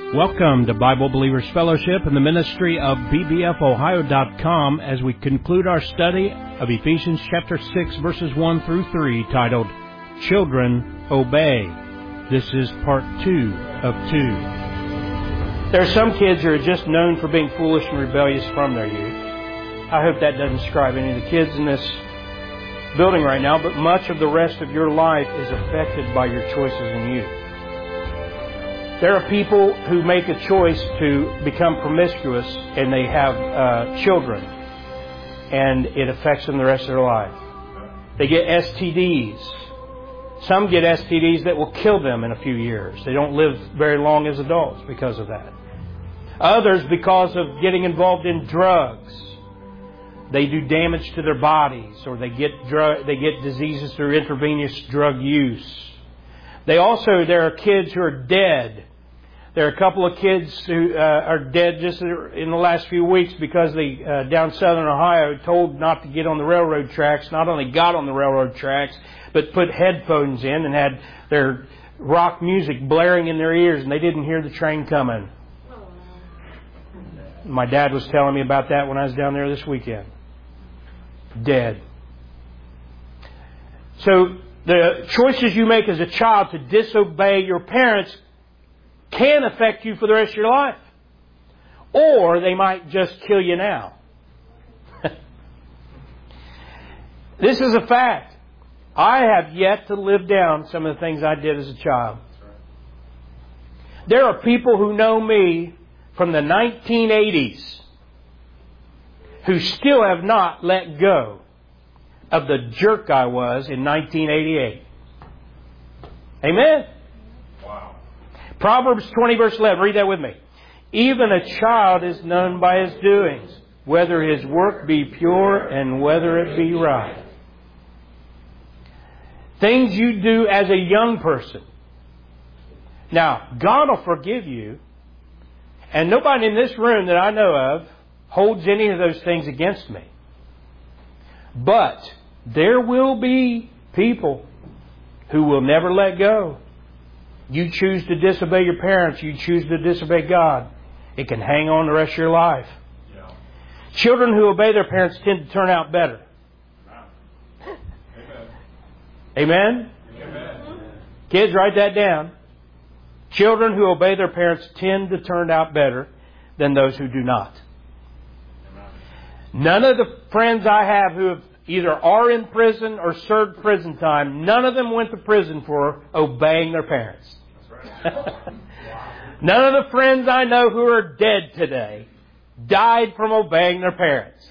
Welcome to Bible Believers Fellowship and the ministry of bbfohio.com as we conclude our study of Ephesians chapter 6 verses 1 through 3 titled, Children Obey. This is part 2 of 2. There are some kids who are just known for being foolish and rebellious from their youth. I hope that doesn't describe any of the kids in this building right now, but much of the rest of your life is affected by your choices in youth. There are people who make a choice to become promiscuous and they have children, and it affects them the rest of their life. They get STDs. Some get STDs that will kill them in a few years. They don't live very long as adults because of that. Others, because of getting involved in drugs, they do damage to their bodies, or they get diseases through intravenous drug use. There are kids who are dead. There are a couple of kids who are dead just in the last few weeks because they, down southern Ohio, told not to get on the railroad tracks. Not only got on the railroad tracks, but put headphones in and had their rock music blaring in their ears, and they didn't hear the train coming. My dad was telling me about that when I was down there this weekend. Dead. So the choices you make as a child to disobey your parents can affect you for the rest of your life. Or they might just kill you now. This is a fact. I have yet to live down some of the things I did as a child. There are people who know me from the 1980s who still have not let go of the jerk I was in 1988. Amen? Wow. Proverbs 20 verse 11. Read that with me. Even a child is known by his doings, whether his work be pure and whether it be right. Things you do as a young person. Now, God will forgive you, and nobody in this room that I know of holds any of those things against me. But there will be people who will never let go. You choose to disobey your parents, you choose to disobey God, it can hang on the rest of your life. Yeah. Children who obey their parents tend to turn out better. Amen? Amen? Kids, write that down. Children who obey their parents tend to turn out better than those who do not. None of the friends I have who have either are in prison or served prison time, none of them went to prison for obeying their parents. That's right. None of the friends I know who are dead today died from obeying their parents.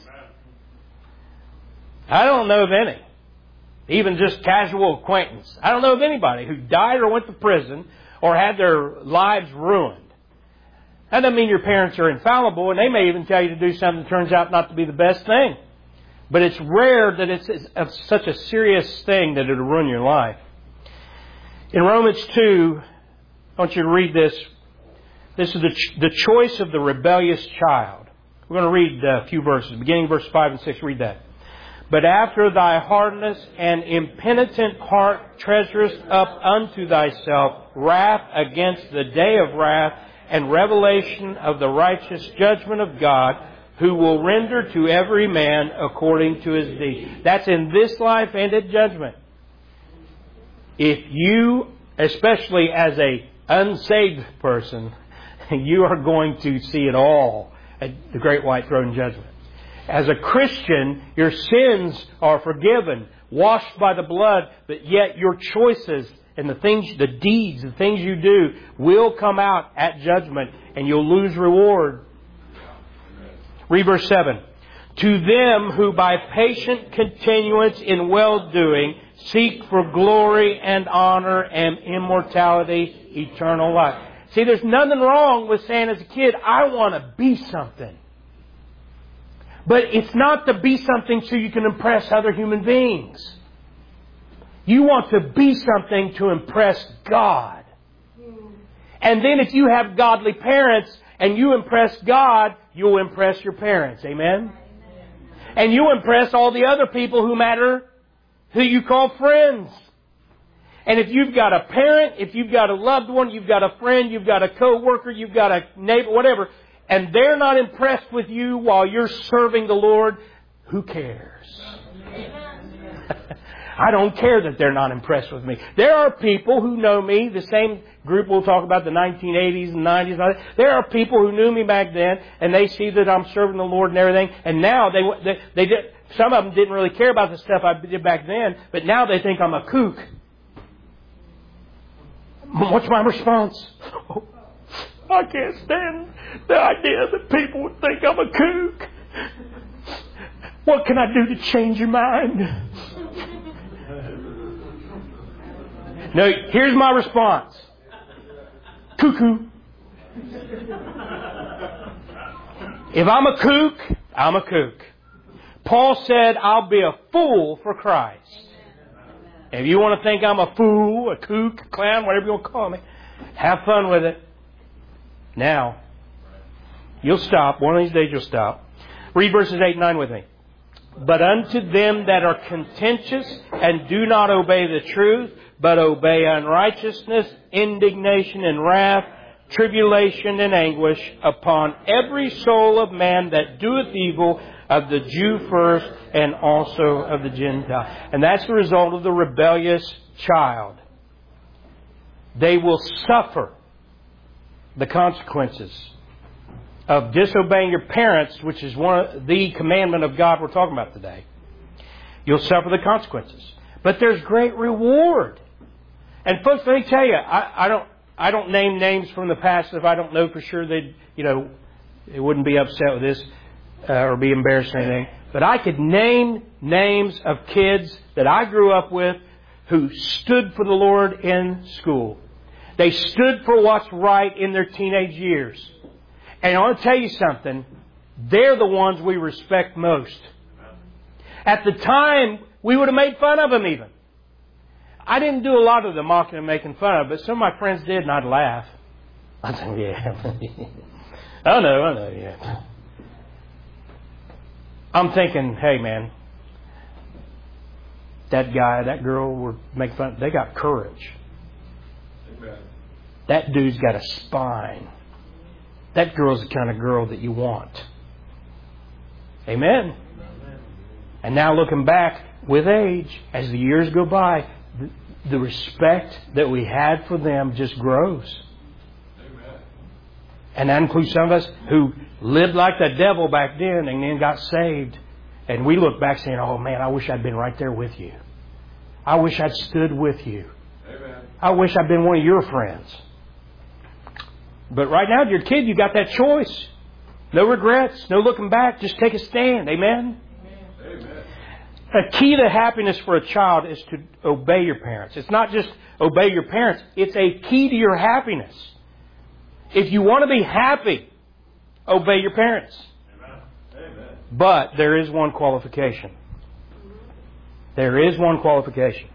I don't know of any. Even just casual acquaintance. I don't know of anybody who died or went to prison or had their lives ruined. That doesn't mean your parents are infallible, and they may even tell you to do something that turns out not to be the best thing. But it's rare that it's such a serious thing that it'll ruin your life. In Romans 2, I want you to read this. This is the choice of the rebellious child. We're going to read a few verses. Beginning verse 5 and 6, read that. But after thy hardness and impenitent heart treasurest up unto thyself wrath against the day of wrath and revelation of the righteous judgment of God, who will render to every man according to his deed. That's in this life and at judgment. If you, especially as a unsaved person, you are going to see it all at the great white throne judgment. As a Christian, your sins are forgiven, washed by the blood, but yet your choices and the things, the deeds, the things you do will come out at judgment, and you'll lose reward. Read verse 7. To them who by patient continuance in well-doing seek for glory and honor and immortality, eternal life. See, there's nothing wrong with saying as a kid, I want to be something. But it's not to be something so you can impress other human beings. You want to be something to impress God. And then if you have godly parents and you impress God, you'll impress your parents. Amen? And you impress all the other people who matter, who you call friends. And if you've got a parent, if you've got a loved one, you've got a friend, you've got a coworker, you've got a neighbor, whatever, and they're not impressed with you while you're serving the Lord, who cares? I don't care that they're not impressed with me. There are people who know me, the same group we'll talk about, the 1980s and 90s. There are people who knew me back then, and they see that I'm serving the Lord and everything, and now they did, some of them didn't really care about the stuff I did back then, but now they think I'm a kook. What's my response? I can't stand the idea that people would think I'm a kook. What can I do to change your mind? No, here's my response. Cuckoo. If I'm a kook, I'm a kook. Paul said, I'll be a fool for Christ. If you want to think I'm a fool, a kook, a clown, whatever you want to call me, have fun with it. Now, you'll stop. One of these days you'll stop. Read verses 8 and 9 with me. But unto them that are contentious and do not obey the truth, but obey unrighteousness, indignation and wrath, tribulation and anguish upon every soul of man that doeth evil, of the Jew first and also of the Gentile. And that's the result of the rebellious child. They will suffer the consequences of disobeying your parents, which is the commandment of God we're talking about today. You'll suffer the consequences. But there's great reward. And folks, let me tell you, I don't name names from the past if I don't know for sure they wouldn't be upset with this or be embarrassed or anything. But I could name names of kids that I grew up with who stood for the Lord in school. They stood for what's right in their teenage years. And I want to tell you something. They're the ones we respect most. At the time, we would have made fun of them even. I didn't do a lot of the mocking and making fun of, but some of my friends did, and I'd laugh. I'd say, yeah. I know, yeah. I'm thinking, hey man, that guy, that girl were making fun of, they got courage. Amen. That dude's got a spine. That girl's the kind of girl that you want. Amen. And now looking back with age, as the years go by, the respect that we had for them just grows. Amen. And that includes some of us who lived like the devil back then and then got saved. And we look back saying, oh man, I wish I'd been right there with you. I wish I'd stood with you. Amen. I wish I'd been one of your friends. But right now, you're a kid, you got that choice. No regrets, no looking back. Just take a stand. Amen? Amen. A key to happiness for a child is to obey your parents. It's not just obey your parents. It's a key to your happiness. If you want to be happy, obey your parents. Amen. But there is one qualification. There is one qualification.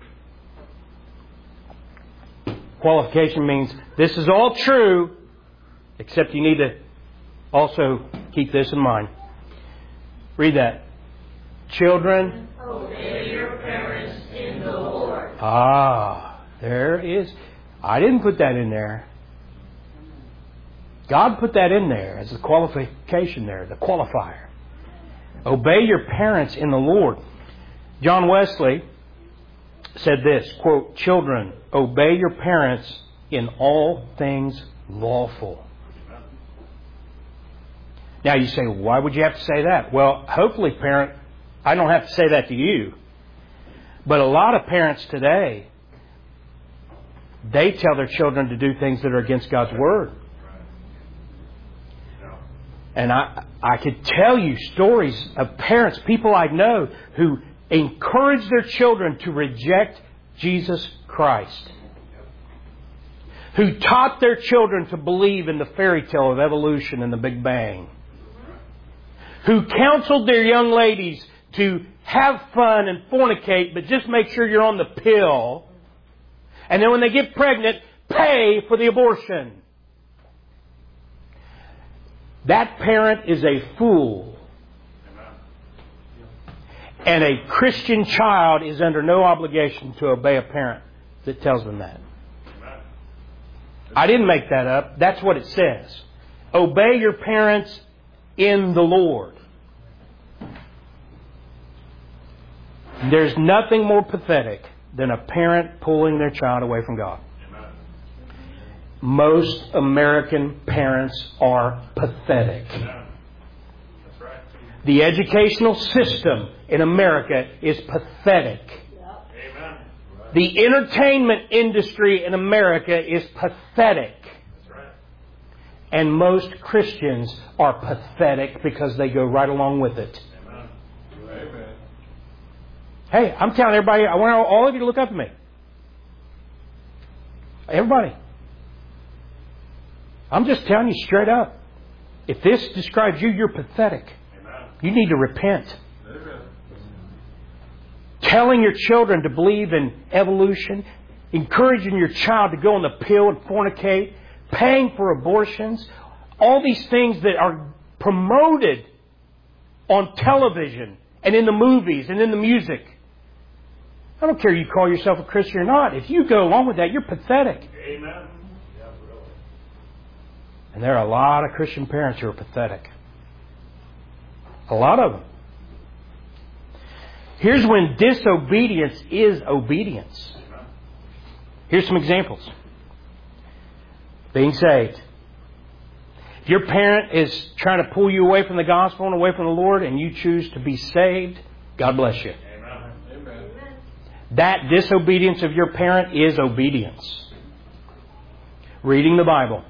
Qualification means this is all true, except you need to also keep this in mind. Read that. Children, obey your parents in the Lord. There is. I didn't put that in there. God put that in there as a qualification there, the qualifier. Obey your parents in the Lord. John Wesley said this, quote, children, obey your parents in all things lawful. Now you say, why would you have to say that? Well, hopefully, parent, I don't have to say that to you. But a lot of parents today, they tell their children to do things that are against God's Word. And I could tell you stories of parents, people I know, who encourage their children to reject Jesus Christ. Who taught their children to believe in the fairy tale of evolution and the Big Bang. Who counseled their young ladies to have fun and fornicate, but just make sure you're on the pill. And then when they get pregnant, pay for the abortion. That parent is a fool. And a Christian child is under no obligation to obey a parent that tells them that. I didn't make that up. That's what it says. Obey your parents in the Lord. There's nothing more pathetic than a parent pulling their child away from God. Most American parents are pathetic. The educational system in America is pathetic. The entertainment industry in America is pathetic. And most Christians are pathetic because they go right along with it. Hey, I'm telling everybody, I want all of you to look up at me. Everybody. I'm just telling you straight up. If this describes you, you're pathetic. You need to repent. Telling your children to believe in evolution, encouraging your child to go on the pill and fornicate, paying for abortions, all these things that are promoted on television and in the movies and in the music. I don't care if you call yourself a Christian or not. If you go along with that, you're pathetic. Amen. Yeah, really. And there are a lot of Christian parents who are pathetic. A lot of them. Here's when disobedience is obedience. Here's some examples. Being saved. If your parent is trying to pull you away from the gospel and away from the Lord and you choose to be saved, God bless you. Amen. That disobedience of your parent is obedience. Reading the Bible.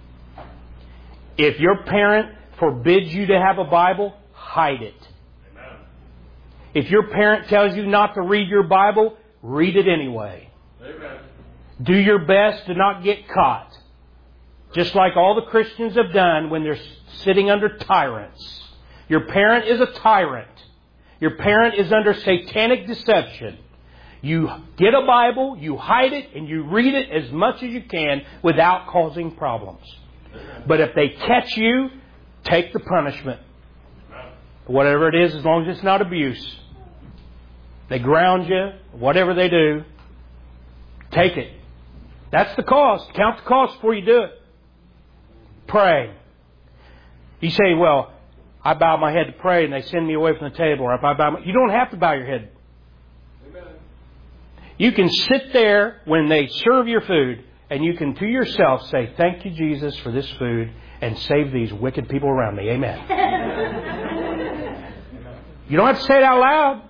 If your parent forbids you to have a Bible, hide it. If your parent tells you not to read your Bible, read it anyway. Amen. Do your best to not get caught. Just like all the Christians have done when they're sitting under tyrants. Your parent is a tyrant. Your parent is under satanic deception. You get a Bible, you hide it, and you read it as much as you can without causing problems. But if they catch you, take the punishment. Whatever it is, as long as it's not abuse. They ground you, whatever they do, take it. That's the cost. Count the cost before you do it. Pray. You say, well, I bow my head to pray and they send me away from the table. Or if I bow you don't have to bow your head. Amen. You can sit there when they serve your food and you can to yourself say, thank you, Jesus, for this food and save these wicked people around me. Amen. You don't have to say it out loud.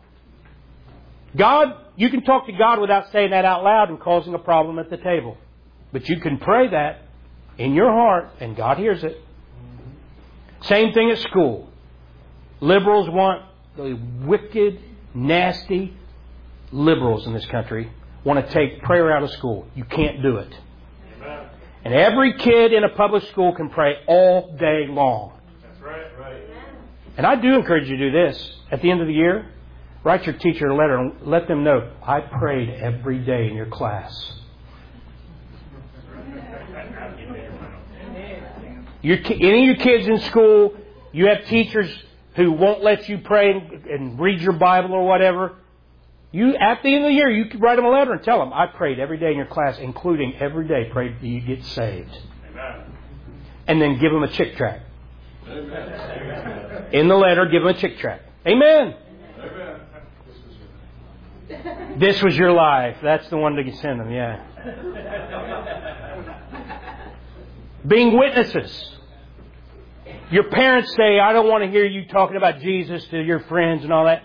God, you can talk to God without saying that out loud and causing a problem at the table. But you can pray that in your heart and God hears it. Same thing at school. Liberals want, the wicked, nasty liberals in this country want to take prayer out of school. You can't do it. Amen. And every kid in a public school can pray all day long. That's right. Right. And I do encourage you to do this. At the end of the year, write your teacher a letter and let them know, I prayed every day in your class. Any of your kids in school, you have teachers who won't let you pray and read your Bible or whatever. You, at the end of the year, you can write them a letter and tell them, I prayed every day in your class, including every day prayed that you get saved. Amen. And then give them a chick tract. Amen. In the letter, give them a chick tract. Amen. Amen. This was your life. That's the one to send them, yeah. Being witnesses. Your parents say, I don't want to hear you talking about Jesus to your friends and all that.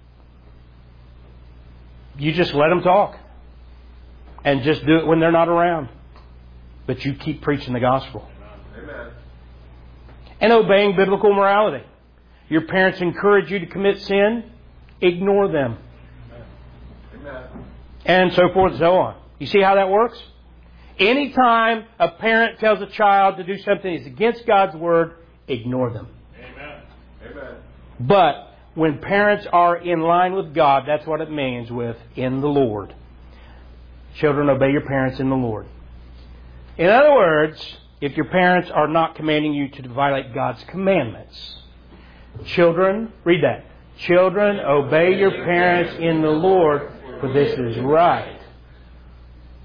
You just let them talk. And just do it when they're not around. But you keep preaching the gospel. Amen. And obeying biblical morality. Your parents encourage you to commit sin. Ignore them. Amen. And so forth and so on. You see how that works? Anytime a parent tells a child to do something that's against God's Word, ignore them. Amen. Amen. But when parents are in line with God, that's what it means with in the Lord. Children, obey your parents in the Lord. In other words, if your parents are not commanding you to violate God's commandments. Children, read that. Children, obey your parents in the Lord, for this is right.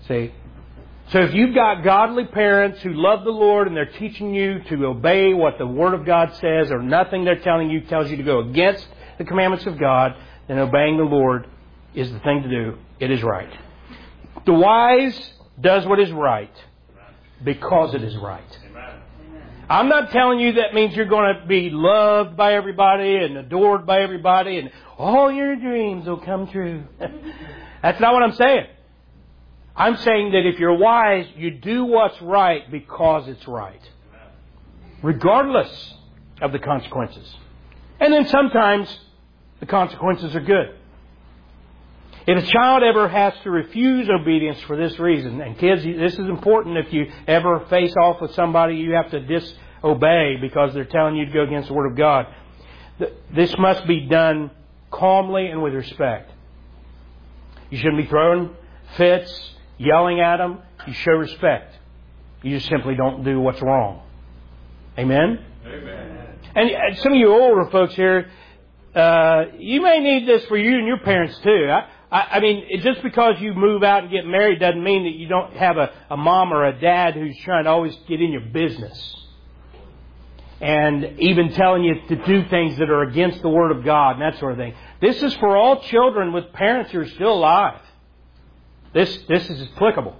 See? So if you've got godly parents who love the Lord and they're teaching you to obey what the Word of God says, or nothing they're telling you tells you to go against the commandments of God, then obeying the Lord is the thing to do. It is right. The wise does what is right because it is right. I'm not telling you that means you're going to be loved by everybody and adored by everybody and all your dreams will come true. That's not what I'm saying. I'm saying that if you're wise, you do what's right because it's right, regardless of the consequences. And then sometimes the consequences are good. If a child ever has to refuse obedience for this reason, and kids, this is important, if you ever face off with somebody you have to disobey because they're telling you to go against the Word of God, this must be done calmly and with respect. You shouldn't be throwing fits, yelling at them. You show respect. You just simply don't do what's wrong. Amen? Amen. And some of you older folks here, you may need this for you and your parents too. I mean, just because you move out and get married doesn't mean that you don't have a mom or a dad who's trying to always get in your business. And even telling you to do things that are against the Word of God and that sort of thing. This is for all children with parents who are still alive. This is applicable.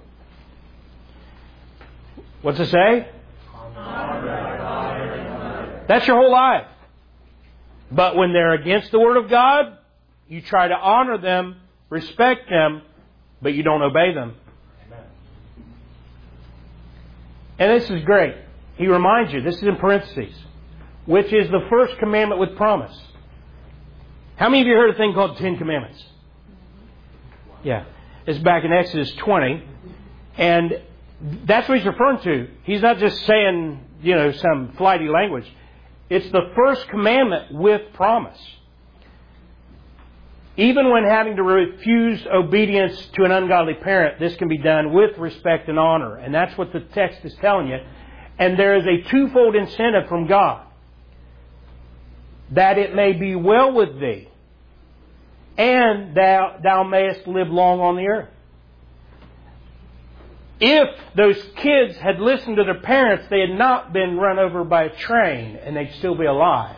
What's it say? That's your whole life. But when they're against the Word of God, you try to honor them, respect them, but you don't obey them. And this is great. He reminds you, this is in parentheses, which is the first commandment with promise. How many of you heard a thing called the Ten Commandments? Yeah. It's back in Exodus 20. And that's what he's referring to. He's not just saying, some flighty language. It's the first commandment with promise. Even when having to refuse obedience to an ungodly parent, this can be done with respect and honor. And that's what the text is telling you. And there is a twofold incentive from God. That it may be well with thee, and thou mayest live long on the earth. If those kids had listened to their parents, they had not been run over by a train, and they'd still be alive.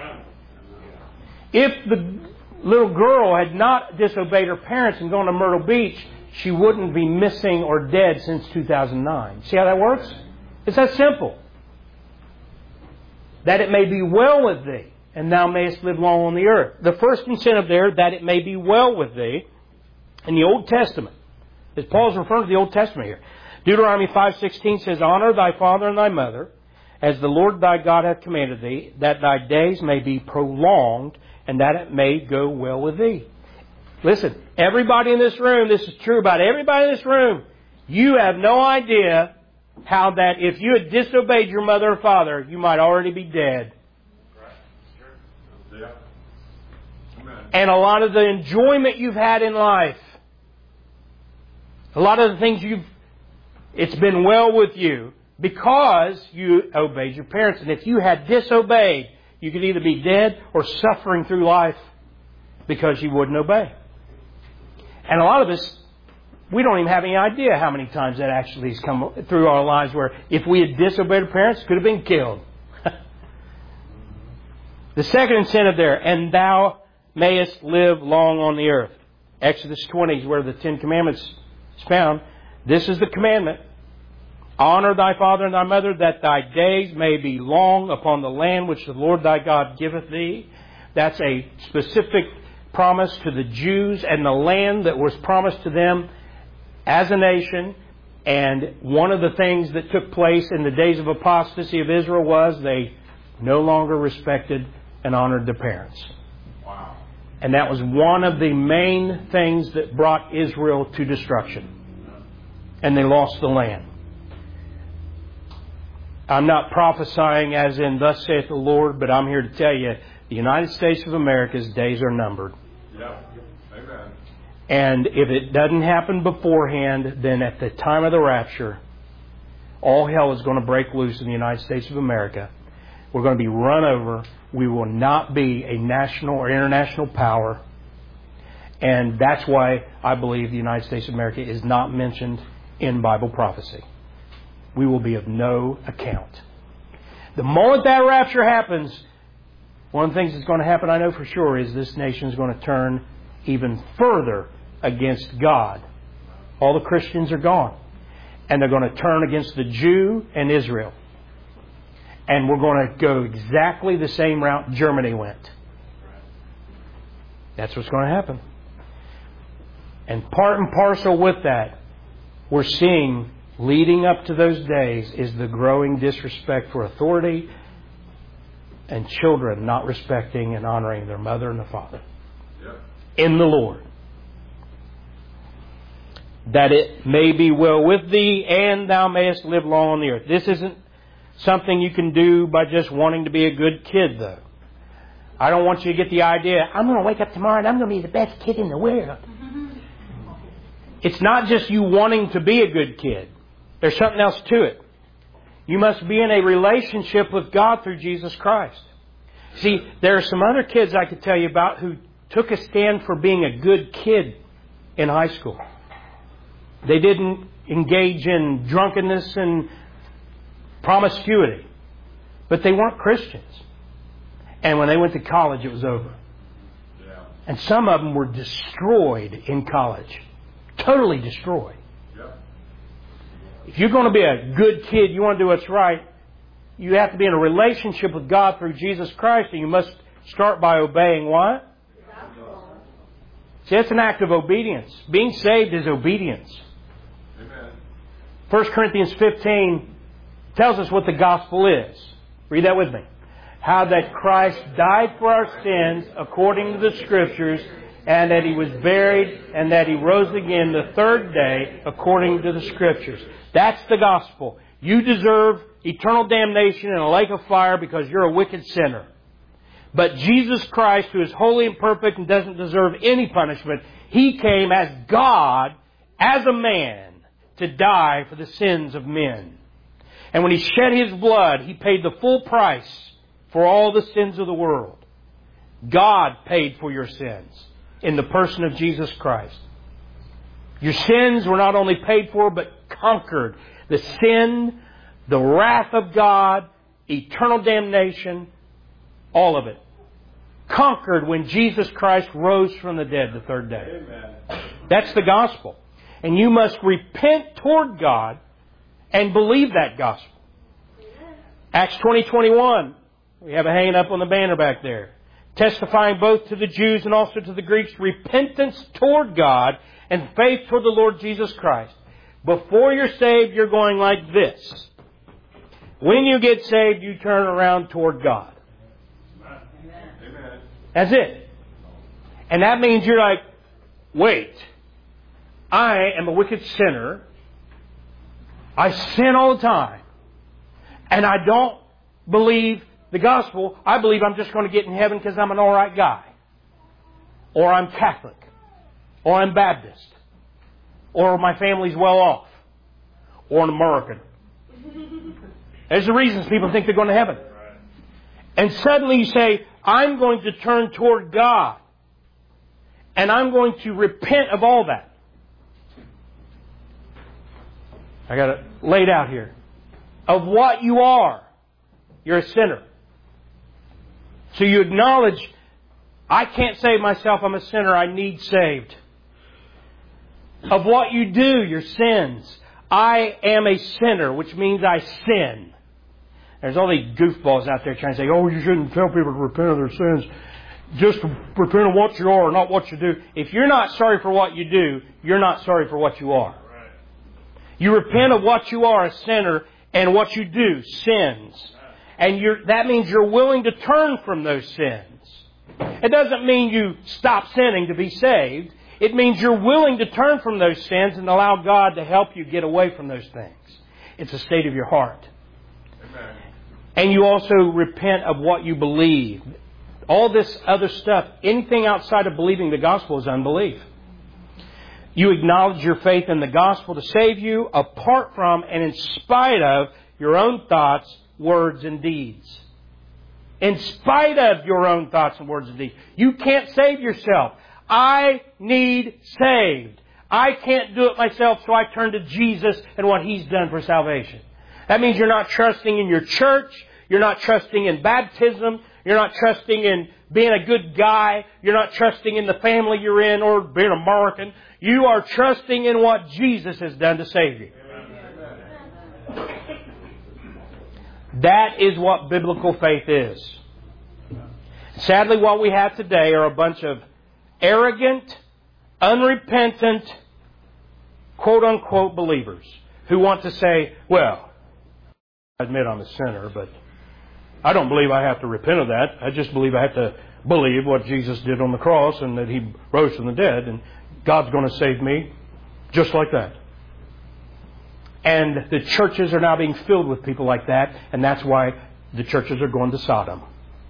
If the little girl had not disobeyed her parents and gone to Myrtle Beach, she wouldn't be missing or dead since 2009. See how that works? It's that simple. That it may be well with thee, and thou mayest live long on the earth. The first incentive there, that it may be well with thee, in the Old Testament. As Paul's referring to the Old Testament here. Deuteronomy 5:16 says, Honor thy father and thy mother, as the Lord thy God hath commanded thee, that thy days may be prolonged, and that it may go well with thee. Listen, everybody in this room, this is true about everybody in this room. You have no idea how that if you had disobeyed your mother or father, you might already be dead. Yeah. Amen. And a lot of the enjoyment you've had in life, a lot of the things it's been well with you because you obeyed your parents. And if you had disobeyed, you could either be dead or suffering through life because you wouldn't obey. And a lot of us, we don't even have any idea how many times that actually has come through our lives where if we had disobeyed our parents, could have been killed. The second incentive there, and thou mayest live long on the earth. Exodus 20 is where the Ten Commandments is found. This is the commandment. Honor thy father and thy mother, that thy days may be long upon the land which the Lord thy God giveth thee. That's a specific promise to the Jews and the land that was promised to them as a nation. And one of the things that took place in the days of apostasy of Israel was they no longer respected and honored their parents. Wow. And that was one of the main things that brought Israel to destruction. And they lost the land. I'm not prophesying as in thus saith the Lord, but I'm here to tell you the United States of America's days are numbered. Yeah. Amen. And if it doesn't happen beforehand, then at the time of the rapture, all hell is going to break loose in the United States of America. We're going to be run over. We will not be a national or international power. And that's why I believe the United States of America is not mentioned in Bible prophecy. We will be of no account. The moment that rapture happens, one of the things that's going to happen, I know for sure, is this nation is going to turn even further against God. All the Christians are gone. And they're going to turn against the Jew and Israel. And we're going to go exactly the same route Germany went. That's what's going to happen. And part and parcel with that, we're seeing, leading up to those days, is the growing disrespect for authority and children not respecting and honoring their mother and their father. Yep. In the Lord. That it may be well with thee, and thou mayest live long on the earth. This isn't something you can do by just wanting to be a good kid, though. I don't want you to get the idea, I'm going to wake up tomorrow and I'm going to be the best kid in the world. It's not just you wanting to be a good kid. There's something else to it. You must be in a relationship with God through Jesus Christ. See, there are some other kids I could tell you about who took a stand for being a good kid in high school. They didn't engage in drunkenness and promiscuity. But they weren't Christians. And when they went to college, it was over. Yeah. And some of them were destroyed in college. Totally destroyed. Yeah. If you're going to be a good kid, you want to do what's right, you have to be in a relationship with God through Jesus Christ, and you must start by obeying what? See, that's an act of obedience. Being saved is obedience. Amen. 1 Corinthians 15 tells us what the gospel is. Read that with me. How that Christ died for our sins according to the Scriptures, and that He was buried, and that He rose again the third day according to the Scriptures. That's the gospel. You deserve eternal damnation in a lake of fire because you're a wicked sinner. But Jesus Christ, who is holy and perfect and doesn't deserve any punishment, He came as God, as a man, to die for the sins of men. And when He shed His blood, He paid the full price for all the sins of the world. God paid for your sins in the person of Jesus Christ. Your sins were not only paid for, but conquered. The sin, the wrath of God, eternal damnation, all of it. Conquered when Jesus Christ rose from the dead the third day. Amen. That's the gospel. And you must repent toward God and believe that gospel. Acts 20:21. We have it hanging up on the banner back there. Testifying both to the Jews and also to the Greeks, repentance toward God and faith toward the Lord Jesus Christ. Before you're saved, you're going like this. When you get saved, you turn around toward God. Amen. That's it. And that means you're like, wait, I am a wicked sinner. I sin all the time. And I don't believe the gospel. I believe I'm just going to get in heaven because I'm an alright guy. Or I'm Catholic. Or I'm Baptist. Or my family's well off. Or an American. There's the reasons people think they're going to heaven. And suddenly you say, I'm going to turn toward God. And I'm going to repent of all that. I got it laid out here. Of what you are. You're a sinner. So you acknowledge, I can't save myself, I'm a sinner, I need saved. Of what you do, your sins. I am a sinner, which means I sin. There's all these goofballs out there trying to say, oh, you shouldn't tell people to repent of their sins. Just repent of what you are, not what you do. If you're not sorry for what you do, you're not sorry for what you are. You repent of what you are, a sinner, and what you do, sins. And that means you're willing to turn from those sins. It doesn't mean you stop sinning to be saved. It means you're willing to turn from those sins and allow God to help you get away from those things. It's a state of your heart. Amen. And you also repent of what you believe. All this other stuff, anything outside of believing the gospel is unbelief. You acknowledge your faith in the gospel to save you apart from and in spite of your own thoughts, words, and deeds. In spite of your own thoughts and words and deeds. You can't save yourself. I need saved. I can't do it myself, so I turn to Jesus and what He's done for salvation. That means you're not trusting in your church. You're not trusting in baptism. You're not trusting in being a good guy. You're not trusting in the family you're in or being American. You are trusting in what Jesus has done to save you. That is what biblical faith is. Sadly, what we have today are a bunch of arrogant, unrepentant, quote-unquote believers who want to say, well, I admit I'm a sinner, but I don't believe I have to repent of that. I just believe I have to believe what Jesus did on the cross and that He rose from the dead, and God's going to save me just like that. And the churches are now being filled with people like that, and that's why the churches are going to Sodom.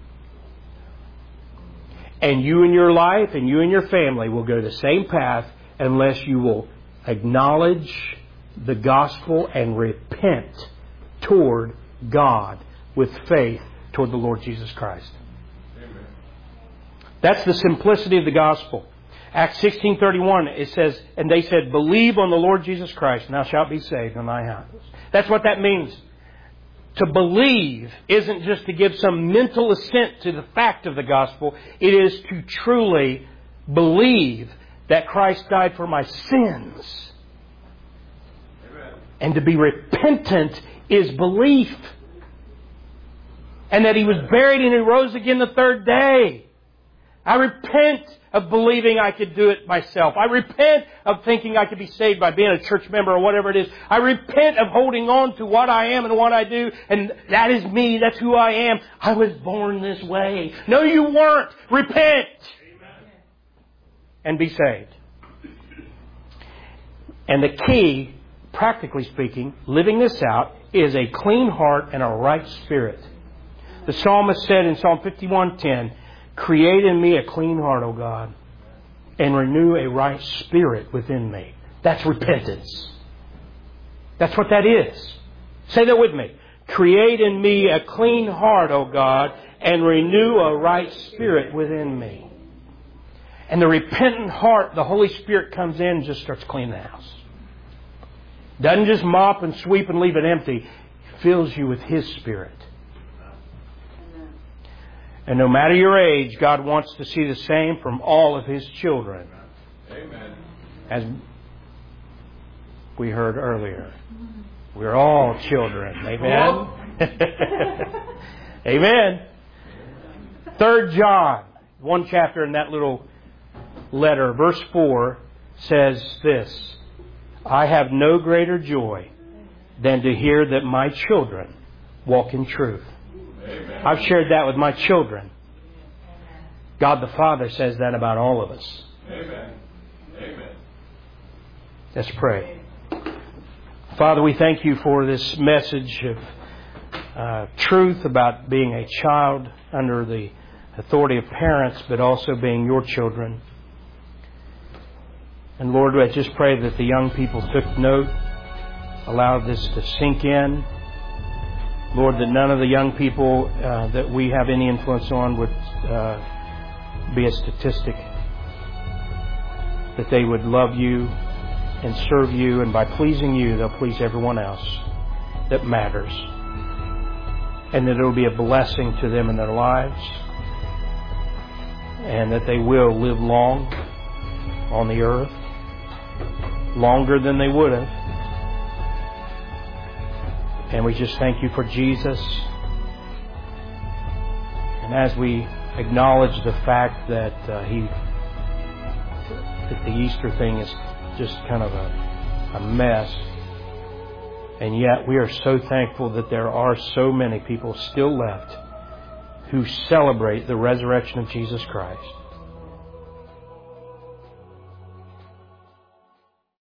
And you in your life and you and your family will go the same path unless you will acknowledge the gospel and repent toward God with faith toward the Lord Jesus Christ. Amen. That's the simplicity of the gospel. Acts 16:31, it says, and they said, believe on the Lord Jesus Christ, and thou shalt be saved in thy house. That's what that means. To believe isn't just to give some mental assent to the fact of the gospel. It is to truly believe that Christ died for my sins. Amen. And to be repentant is belief. And that He was buried and He rose again the third day. I repent of believing I could do it myself. I repent of thinking I could be saved by being a church member or whatever it is. I repent of holding on to what I am and what I do. And that is me. That's who I am. I was born this way. No, you weren't. Repent. Amen. And be saved. And the key, practically speaking, living this out, is a clean heart and a right spirit. The psalmist said in Psalm 51:10, create in me a clean heart, O God, and renew a right spirit within me. That's repentance. That's what that is. Say that with me. Create in me a clean heart, O God, and renew a right spirit within me. And the repentant heart, the Holy Spirit comes in and just starts cleaning the house. Doesn't just mop and sweep and leave it empty. He fills you with His Spirit. And no matter your age, God wants to see the same from all of His children. Amen. As we heard earlier, we're all children. Amen. Amen. 3 John, one chapter in that little letter, verse 4 says this: I have no greater joy than to hear that my children walk in truth. Amen. I've shared that with my children. God the Father says that about all of us. Amen. Amen. Let's pray. Father, we thank You for this message of truth about being a child under the authority of parents, but also being Your children. And Lord, I just pray that the young people took note, allowed this to sink in. Lord, that none of the young people that we have any influence on would be a statistic. That they would love You and serve You, and by pleasing You, they'll please everyone else that matters. And that it will be a blessing to them in their lives. And that they will live long on the earth. Longer than they would have. And we just thank You for Jesus. And as we acknowledge the fact that that the Easter thing is just kind of a mess, and yet we are so thankful that there are so many people still left who celebrate the resurrection of Jesus Christ.